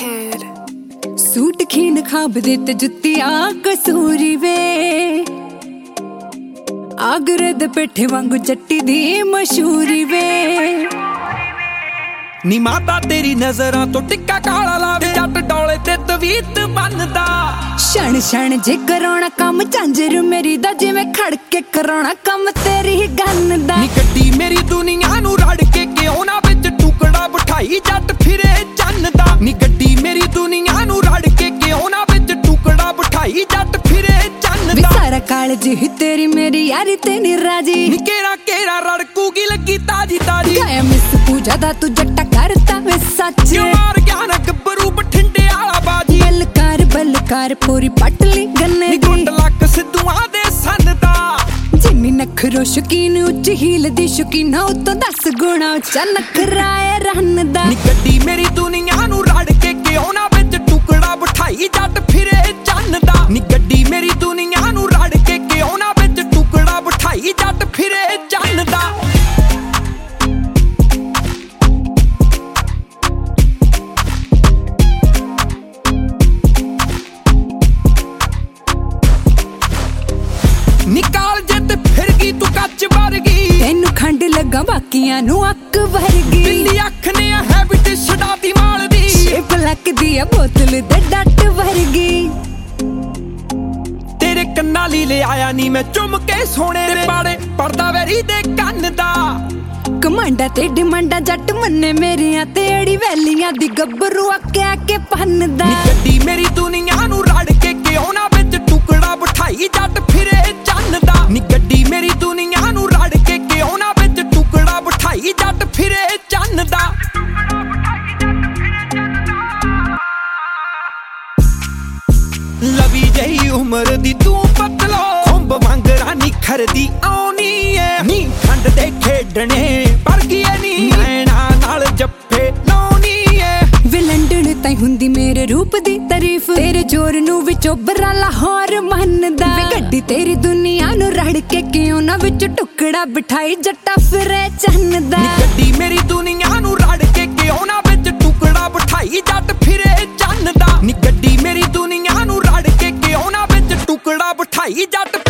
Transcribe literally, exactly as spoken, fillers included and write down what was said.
kid. Suit खीन खाब दे ते जुत्तियां कसूरी वे आगरे दे पेठे वांगू जट्टी दी मशहूरी वे नी माता तेरी नजरां तो टिक्का काला लावे जट डोले ते तवीत बनदा क्षण क्षण जे कराउणा काम झांजर मेरी दा जिवें खड़ के कराउणा काम तेरी गन दा नी गड्डी मेरी दुनिया नू रड़ के क्यों ना विच टुकड़ा बिठाई जट फिरे चन्न दा नी गड्डी मेरी दुनिया नू रड़ के क्यों ना विच टुकड़ा बिठाई जट फिरे चन्न दा सारा कालज ही तेरी मेरी यारी ते नी राजी नी केरा केरा रड़कूगी लगी ताजी ताजी गाया मिस पूजा दा तू जट्टा करता वे सच क्यों मार गया ना गब्बरू बठिंडे आला बाजी बलकार बलकार पूरी पटली गन्ने नी गुंड लक सिद्धूआं दे सन दा जिन्नी नखरो शौकीन उच्च हील दी शौकीन उतों दस गुणा उच्चा नखराए रन दा नी गड्डी मेरी दुनिया नू रड़ के क्यों ना विच टुकड़ा बिठाई जट फिरे चन्न दा नी गड्डी मेरी दुनिया नू रड़ के क्यों ना विच टुकड़ा बिठाई जट फिरे चन्न दा निकाल जत फिर गई तू कच्च वर्गी तेनू खंड लगा बाकियां नू अक वर्गी बिल्ली अख ने हैबिट छडाती माल दी शेप लक दी बोतल दे डट वर्गी तेरे कन्ना ली ले आया नी मैं चुम के सोने दे पाड़े पड़दा वेरी दे कन्न दा कमांडा ते डिमांडा जट मन्ने मेरियां तेड़ी वैलियां दी गब्बरू आके के पन्नदा नी गड्डी मेरी दुनिया नू रड़ के क्यों ना विच टुकड़ा बिठाई जट फिरे चन्न दा नी गड्डी मेरी दुनिया नू रड़ के क्यों ना विच टुकड़ा बिठाई जट फिरे चन्न दा लवी जही उम्र दी तू पतलो खुंब वांगरा निखरदी आउनी ऐ नी ठंड दे खेडने पर गए नी नैना नाल जप्फे लाउनी ऐ वे लंडन ताई हुंदी मेरे रूप दी तारीफ तेरे जोर नू विचों बरा लाहौर मनदा वे गड्डी तेरी दुनिया नू रड़ के क्यों ना विच टुकड़ा बिठाई जट्टा फिरे चन्न दा नी गड्डी मेरी दुनिया नू रड़ के क्यों ना विच टुकड़ा बिठाई जट फिरे चन्न दा नी गड्डी मेरी दुनिया नू रड़ के क्यों ना विच टुकड़ा बिठाई जट